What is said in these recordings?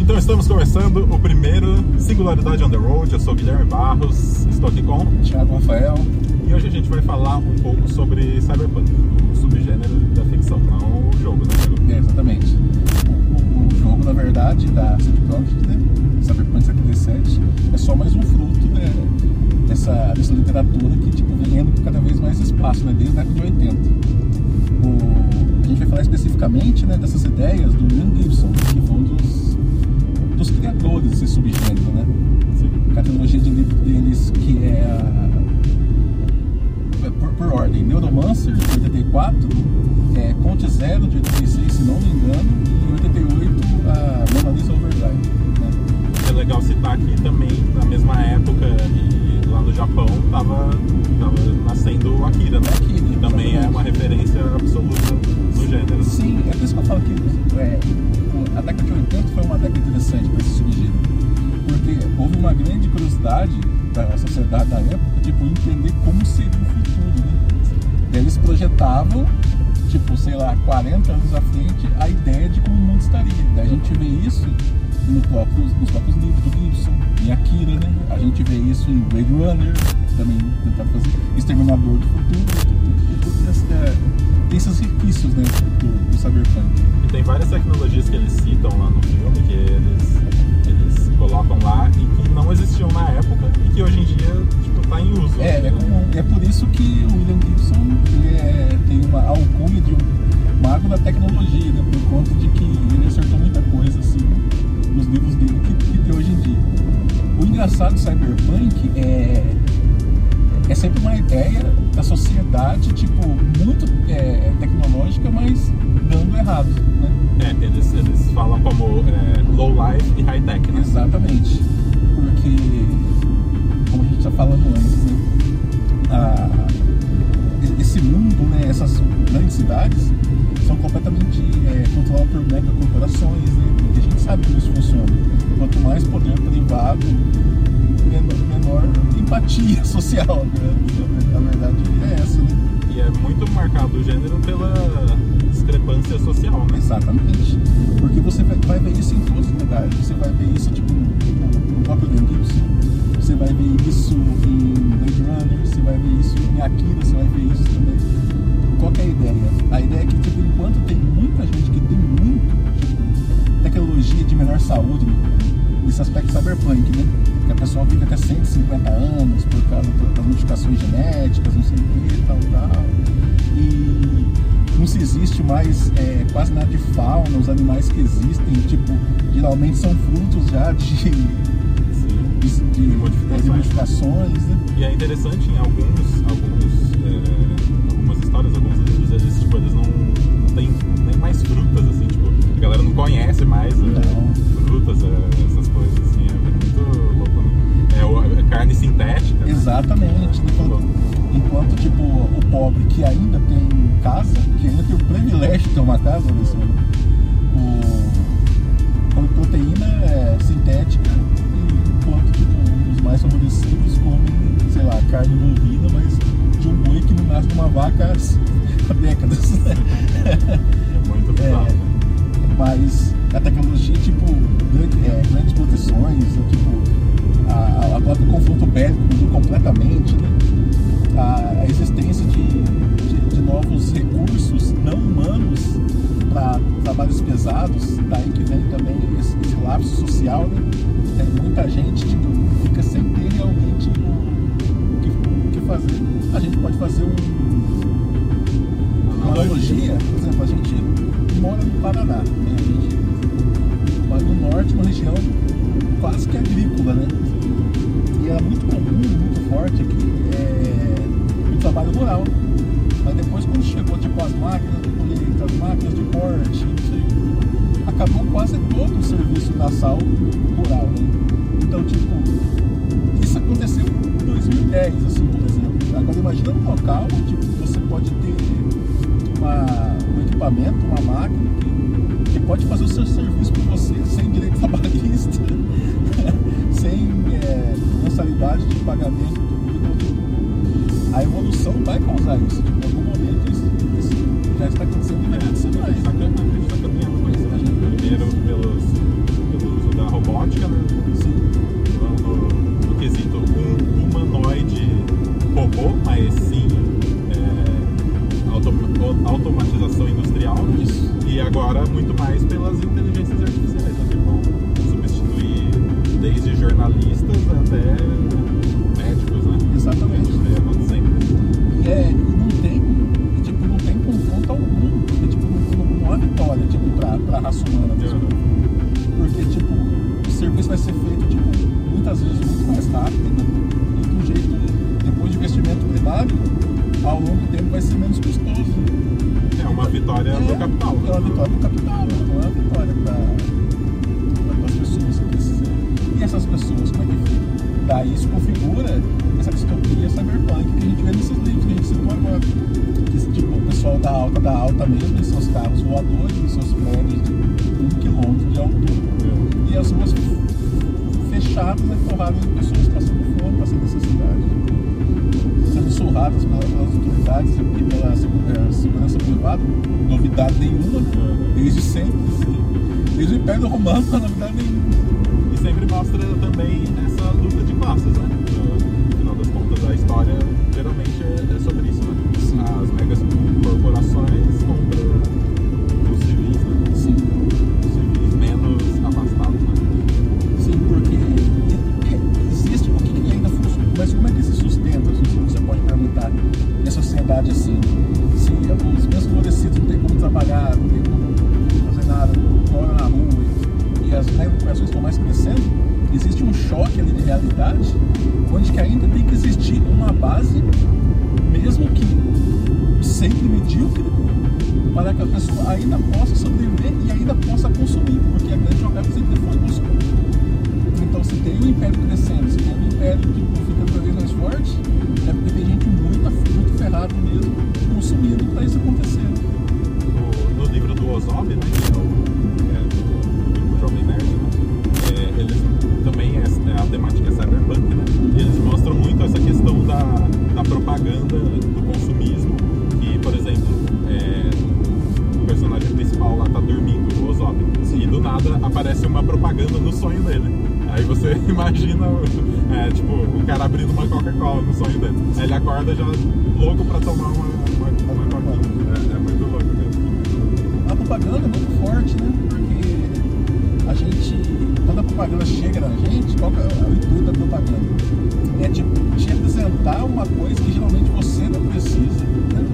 Então estamos começando o primeiro Singularidade on the Road. Eu sou Guilherme Barros, estou aqui com Thiago Rafael. E hoje a gente vai falar um pouco sobre Cyberpunk, o subgênero da ficção, não o jogo, né, Thiago? Exatamente. O jogo, na verdade, da CD Projekt, né? Cyberpunk 77, é só mais um fruto, né, dessa literatura que tipo, vem indo cada vez mais espaço, né, desde a década de 80. A gente vai falar especificamente, né, dessas ideias do Ian Gibson, que foi um dos criadores desse subgênero, né? Sim. A trilogia de livros deles, que é por ordem: Neuromancer, de 84, Conte Zero, de 86, se não me engano, e em 88, a Mona Lisa Overdrive, né? É legal citar que também, na mesma época, e lá no Japão, tava nascendo o Akira, né? Akira, que também exatamente. É uma referência absoluta no gênero. Sim, é por isso que eu falo que a década de 80 foi uma década interessante para esse subgênero, porque houve uma grande curiosidade da sociedade da época, tipo, entender como seria o futuro, né? Eles projetavam, tipo, sei lá, 40 anos à frente, a ideia de como o mundo estaria. A gente vê isso nos próprios livros do Gibson, em Akira, né? A gente vê isso em Blade Runner, também tentar fazer Exterminador do Futuro, e tudo tem esses requisitos, né, do Cyberpunk. E tem várias tecnologias que eles citam lá no filme, que eles colocam lá e que não existiam na época e que hoje em dia tipo, tá em uso. É comum. É por isso que o William Gibson tem uma alcunha de mago da tecnologia, né, por conta de que ele acertou muita coisa assim, nos livros dele que tem hoje em dia. O engraçado do Cyberpunk é sempre uma ideia da sociedade, tipo, muito tecnológica, mas dando errado, né? Eles falam como low life e high tech, né? Exatamente. Porque, como a gente está falando antes, né? Esse mundo, né? Essas grandes cidades são completamente controladas por megacorporações, né? E a gente sabe como isso funciona. Quanto mais poder privado, menor empatia social, né? A verdade é essa, né? E é muito marcado o gênero pela discrepância social, né? Exatamente. Porque você vai ver isso em todos os lugares. Você vai ver isso tipo, no próprio Ian Gibson, você vai ver isso em Blade Runner, você vai ver isso em Akira, você vai ver isso também. Qual que é a ideia? A ideia é que, tipo, enquanto tem muita gente que tem muito, tipo, tecnologia de melhor saúde, nesse aspecto cyberpunk, né? Que a pessoa vive até 150 anos por causa das modificações genéticas, não sei o que, tal. E não se existe mais quase nada de fauna, os animais que existem, tipo, geralmente são frutos já de modificações, né? E é interessante em algumas histórias, alguns livros, eles não têm nem mais frutas, assim, tipo, a galera não conhece mais frutas, essas coisas, assim, é muito louco, né? É carne sintética. Exatamente. Né? Enquanto, tipo, o pobre que ainda tem casa, que ainda tem o privilégio de ter uma casa, come proteína sintética, enquanto, tipo, os mais favorecidos comem, sei lá, carne bovina, mas de um boi que não nasce de uma vaca há décadas. É muito bizarro. Mas a tecnologia, tipo, grandes proteções, tipo, a própria confronto bélico mudou completamente, né? A existência de novos recursos não humanos para trabalhos pesados, daí que vem também esse lapso social, né? Tem muita gente, tipo, fica sem ter realmente o que fazer. A gente pode fazer uma analogia, por exemplo, a gente mora no Paraná, né? A gente mora no norte, uma região quase que agrícola, né? E era muito comum, muito forte aqui, o trabalho rural. Mas depois, quando chegou, tipo, as máquinas de colheita, as máquinas de corte, não sei, acabou quase todo o serviço braçal rural, né? Então, tipo, isso aconteceu em 2010, assim, por exemplo. Agora, imagina um local onde você pode ter um equipamento, uma máquina que pode fazer o seu serviço por você sem direito trabalhista, sem mensalidade de pagamento, a evolução vai causar isso. Tipo, em algum momento isso já está acontecendo e vai acontecer mais. A gente está caminhando com isso. Primeiro pelos ser feito, tipo, muitas vezes muito mais rápido e de um jeito, depois de investimento primário, ao longo do tempo vai ser menos custoso. É uma vitória do capital. É uma vitória do capital, não é uma vitória para as pessoas que precisam. E essas pessoas, como é que fica? Daí isso configura essa distopia cyberpunk que a gente vê nesses livros que a gente citou agora. Que, tipo, o pessoal da alta mesmo, em seus carros voadores, em seus prédios de 1 quilômetro de altura. E as ruas fechadas, forradas de pessoas passando fome, passando necessidade, sendo surradas pelas autoridades e pela segurança privada. Novidade nenhuma, desde sempre, desde o Império Romano, não há novidade nenhuma. E sempre mostra também essa luta de classes, né? No final das contas, a história geralmente é sobre isso, né? Sim. As megas corporações contra os civis, né? Sim. Os civis menos abastados, né? Sim, porque existe o que ainda funciona, mas como é que se sustenta? Você pode perguntar em a sociedade assim, se os menos favorecidos não tem como trabalhar, não tem como fazer nada, moram na rua e as corporações estão mais crescendo, existe um choque ali de realidade, onde que ainda tem que existir uma base, mesmo que sempre medíocre, para que a pessoa ainda possa sobreviver e ainda possa consumir, porque a grande jogada sempre foi consumir. Então, se tem um império crescendo, se tem um império que fica cada vez mais forte, é porque tem gente muito ferrada mesmo consumindo para isso acontecer. No livro do Ozob, né, que é do grupo Jovem Nerd, né, eles também a temática é cyberpunk, né, e eles mostram muito essa questão da propaganda do consumismo, que, por exemplo, o personagem principal lá tá dormindo, o Ozob, e do nada aparece uma propaganda no sonho dele. Aí você imagina, tipo, o cara abrindo uma Coca-Cola no sonho dele. Aí ele acorda já louco pra tomar uma Coca-Cola. É muito louco mesmo. A propaganda é muito forte, né? Porque a gente, quando a propaganda chega na gente, qual que é o intuito da propaganda? É tipo, te apresentar uma coisa que geralmente você não precisa, né?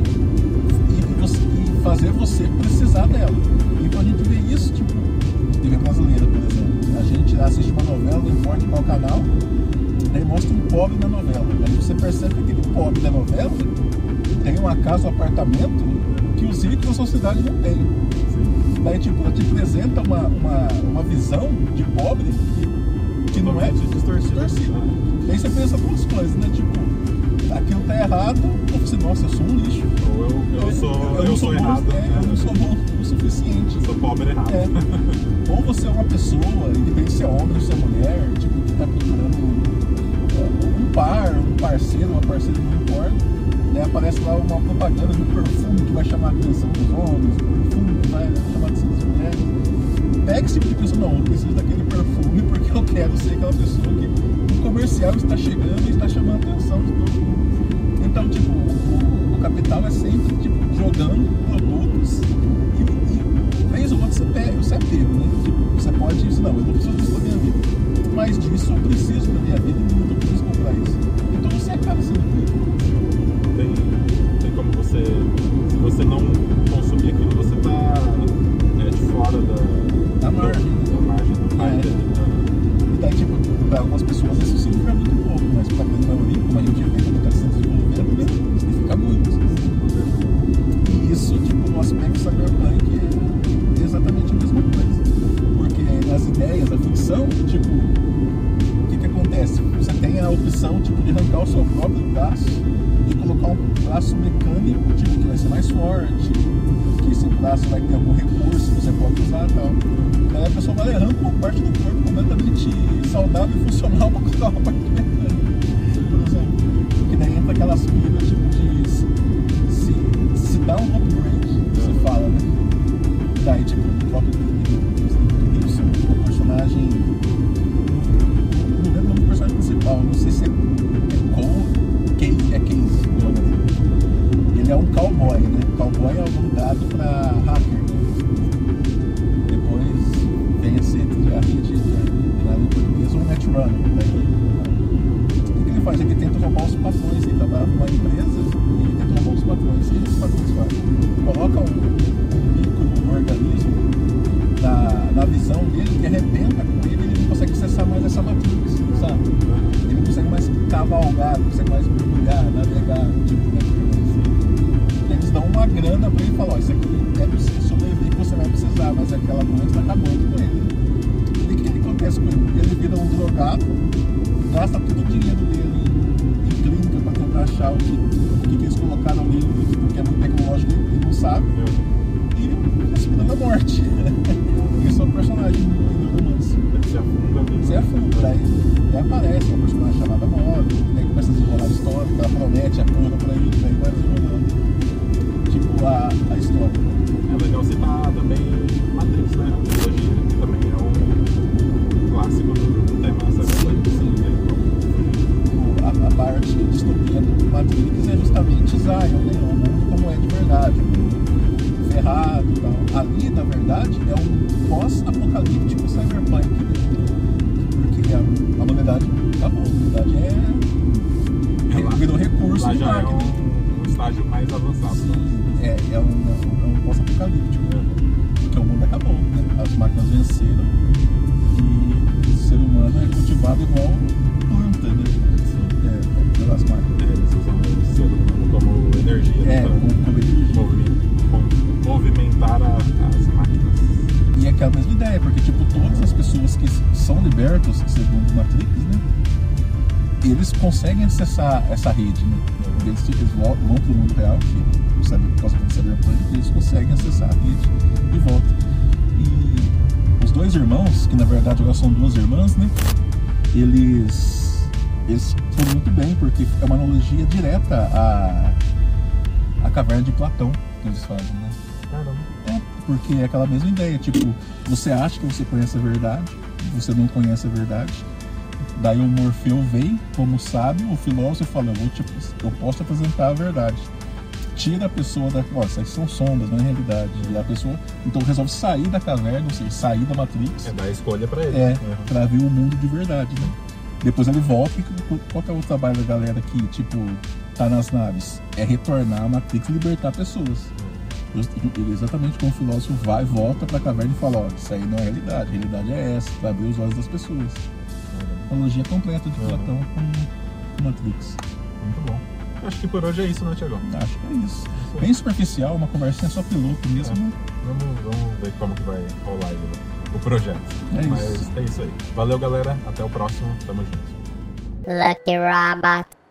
E fazer você precisar dela. Então a gente vê isso, tipo, TV brasileira, por exemplo. A gente assiste uma novela, não importa qual canal, daí mostra um pobre na novela. Daí você percebe que aquele pobre da novela tem uma casa, um apartamento que os ricos da sociedade não têm. Daí, tipo, ela te apresenta uma visão de pobre que não é distorcida. Daí você pensa duas coisas, né? Tipo, aquilo tá errado, ou você, nossa, eu sou um lixo. Ou eu sou errado. Eu não sou bom o suficiente. Eu sou pobre errado. Ou você é uma pessoa, independente se é homem ou se é mulher, tipo, que tá procurando um parceiro, uma parceira, não importa. Daí aparece lá uma propaganda de um perfume que vai chamar a atenção dos homens, um perfume que vai chamar a atenção das mulheres. Pega esse tipo de pessoa, não, eu preciso daquele perfume porque eu quero ser aquela pessoa que o comercial está chegando e está chamando a atenção de todo mundo. Então, tipo, o capital é sempre, tipo, jogando produtos e vez ou outra você é pego, né? Tipo, você pode dizer, não, eu não preciso disso na minha vida, mas disso eu preciso na minha vida e muito eu preciso comprar isso. Então você acaba sendo pego. Tem como você, se você não consumir aquilo, você tá de fora da margem do marketing. E daí, tipo, para algumas pessoas isso significa muito pouco, mas para a grande maioria, como a gente vê que está se desenvolvendo, significa muito. E isso, tipo, no aspecto cyberpunk é exatamente a mesma coisa. Porque nas ideias da ficção, tipo, o que acontece? Você tem a opção, tipo, de arrancar o seu próprio braço e colocar um braço mecânico, tipo, que vai ser mais forte, que esse braço vai ter algum recurso que você pode usar e tal. Daí a pessoa vai arrancar uma parte do corpo completamente saudável e funcional para colocar uma parte mecânica, por exemplo. Porque daí entra aquelas pilhas, tipo, de se dá um upgrade, que se fala, né? Daí, tipo, o próprio Wilson, o personagem, não lembro do personagem principal, não sei se é Case, o nome dele. Ele é um cowboy, né? Cowboy é o nome dado pra hacker. Depois vem a ser virado em português um netrunner. O que ele faz? Ele tenta roubar os patrões. Ele trabalha numa empresa e ele tenta roubar os patrões. E os patrões fazem? Coloca um micro-organismo na visão dele que arrebenta com ele e ele não consegue ser não consegue mais mergulhar, navegar, tipo, né? Eles dão uma grana pra ele e falam, ó, isso aqui é pra você sobreviver que você vai precisar, mas aquela doença tá acabando com ele. E o que acontece com ele? Ele vira um drogado, gasta todo o dinheiro dele em clínica pra tentar achar o que eles colocaram nele, porque é muito tecnológico, ele não sabe, e respira na morte. Esse é o personagem do romance. Ele se afunda ali. Se afunda, daí aparece um personagem chamado Molly, daí começa a desenrolar a história, que ela promete a cura pra ele, daí vai desenrolando tipo a história. É legal citar também Matrix, né? A trilogia, que também é um clássico do tema cyberpunk. Sim, a parte de distopia do Matrix é justamente Zion, né? O mundo como é de verdade, o mundo ferrado e tal. Ali, na verdade, é um pós-apocalíptico cyberpunk, né? Porque a humanidade acabou, a humanidade virou recurso lá de já máquina. É um estágio mais avançado. É um pós-apocalíptico, né? Porque o mundo acabou, né? As máquinas venceram e o ser humano é cultivado igual planta, né? Pelas máquinas. Eles usam o ser humano como energia como energia. Movimentar as máquinas. E é aquela mesma ideia, porque tipo, todas as pessoas que são libertos, segundo Matrix, né? Eles conseguem acessar essa rede, né? Eles vão para o mundo real, que sabe, por causa do cyberpunk, eles conseguem acessar a rede e volta. E os dois irmãos, que na verdade agora são duas irmãs, né? Eles foram muito bem, porque é uma analogia direta à caverna de Platão que eles fazem, né? Caramba. Porque é aquela mesma ideia, tipo, você acha que você conhece a verdade, você não conhece a verdade. Daí o Morfeu vem como sábio, o filósofo fala, eu posso te apresentar a verdade. Tira a pessoa da... Isso aí são sombras, não é realidade. E a pessoa, então, resolve sair da caverna, ou seja, sair da Matrix. É dar a escolha pra ele. Pra ver o mundo de verdade, né? Depois ele volta e qual que é o trabalho da galera que, tipo, tá nas naves? É retornar a Matrix e libertar pessoas. Exatamente como o filósofo vai, volta pra caverna e fala, isso aí não é realidade, a realidade é essa, pra abrir os olhos das pessoas. Analogia completa de Platão com Matrix. Muito bom. Acho que por hoje é isso, né, Thiago? Acho que é isso. Bem superficial, uma conversinha só piloto mesmo. Vamos ver como que vai rolar aí o projeto. Mas é isso aí. Valeu, galera. Até o próximo. Tamo junto. Lucky Robot.